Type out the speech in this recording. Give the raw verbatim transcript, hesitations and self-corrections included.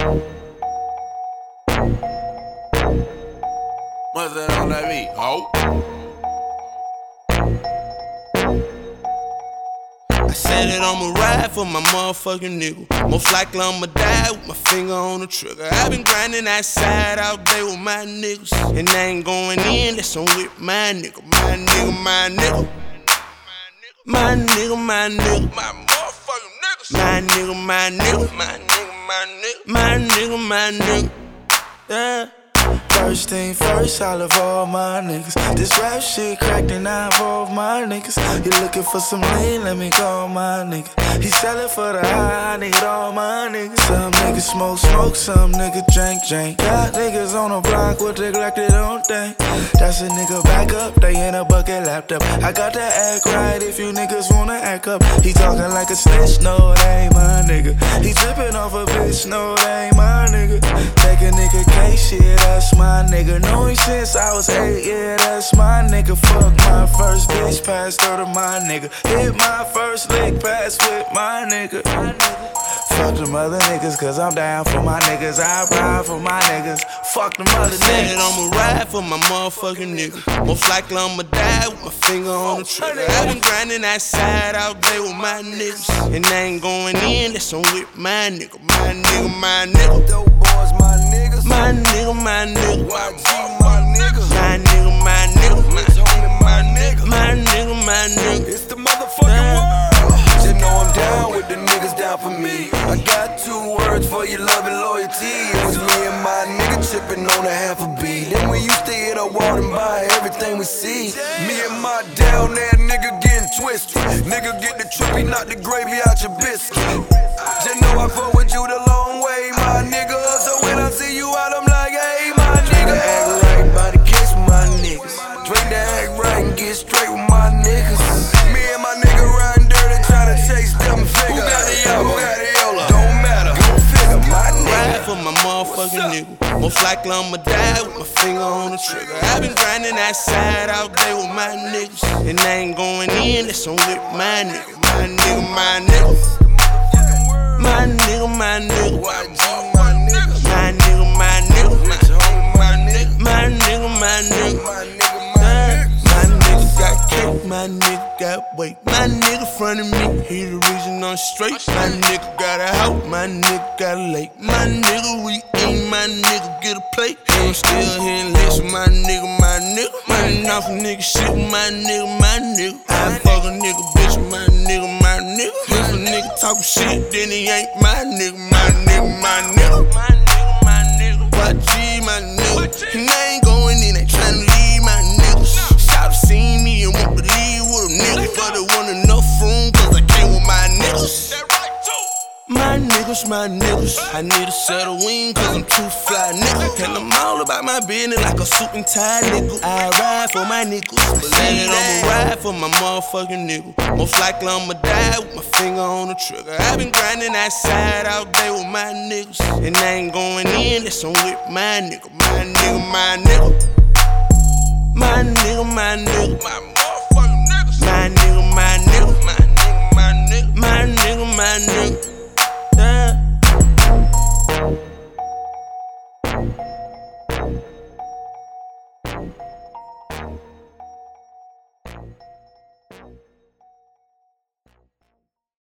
What's that on that beat, ho? I said that I'ma ride for my motherfucking nigga. Most likely I'ma die with my finger on the trigger. I been grinding outside all day with my niggas, and I ain't going in, that's on with my nigga. My nigga, my nigga. My nigga, my nigga. My motherfucking niggas. My nigga, my nigga. My nigga, my nigga. My nigga, my nigga. Yeah. First thing first, I love all my niggas. This rap shit cracked and I involve my niggas. You looking for some lean, let me call my nigga. He sellin' for the high, I need all my niggas. Some niggas smoke, smoke, some niggas drink, drink. Got niggas on the block with they like they don't think. That's a nigga back up, they in a bucket lapped up. I got to act right if you niggas wanna act up. He talking like a snitch, no, that ain't my nigga. He trippin' off a bitch, no, that ain't my nigga. Take a nigga case, shit, that's my nigga. Know him since I was eight, yeah, that's my nigga. Fuck my first bitch, passed her to my nigga. Hit my first lick, pass with my nigga. Fuck them other niggas, cause I'm down for my niggas. I ride for my niggas. Fuck them other niggas. Said that I'ma ride for my motherfucking nigga. Most likely I'ma die with my finger on the trigger. I been grinding outside all day with my niggas, and I ain't going in, that's on with my nigga. My nigga, my nigga. Dope boys, my niggas. My nigga, my nigga. Y G, my niggas. My nigga, my nigga. My homie, my nigga. My nigga, my nigga. It's the motherfucking world. Just know I'm down with the niggas down for me. I got two words for your love and loyalty. It was me and my nigga tripping on a half a beat. Then we used to hit a wall and buy everything we see. Me and my down there nigga getting twisted. Nigga get the trippy, knock the gravy out your biscuit. Just know I fuck with you the long way, my nigga. So when I see you out, I'm like, hey, my nigga. Act right by the case with my niggas. Drink the act right and get straight with my niggas. Me and my nigga riding dirty, tryna chase them figures. Who got the yo? Who got the yola? Don't matter. Go figure, my nigga. Ride for my motherfucking nigga. Most likely I'ma die with my finger on the trigger. I been grinding outside all day with my niggas, and I ain't going in, that's on with my nigga. My nigga, my nigga. My nigga, my nigga. Y G, my nigga. My nigga, my nigga. My homie, my nigga. My nigga, my nigga. My nigga, my nigga. My nigga got cake, my nigga got weight. My nigga front of me, he the reason I'm straight. My nigga got a house, my nigga got a lake. My nigga we eat, my nigga get a plate. And I'm still hitting licks with my nigga, my nigga. Running off a nigga shit with my nigga, my nigga. I fuck a nigga bitch with my nigga, my nigga. If a nigga talk shit, then he ain't my nigga, my nigga, my nigga. My nigga, my nigga. Y G, my nigga. And I ain't going in, they tryna leave my niggas. Shout seen me and won't believe with a nigga, but it wasn't enough room, cause I came with my niggas. My niggas, my niggas. I need a set of wings, cause I'm too fly, nigga. And I'm all about my business like a suit and tie, nigga. I ride for my niggas, but then I'ma ride for my motherfucking nigga. Most likely I'ma die with my finger on the trigger. I been grinding outside all day with my niggas, and I ain't going in, that's on with my nigga. My nigga, my nigga. My nigga, my nigga. My motherfucking niggas. My nigga, my nigga. My nigga, my nigga. My nigga, my nigga.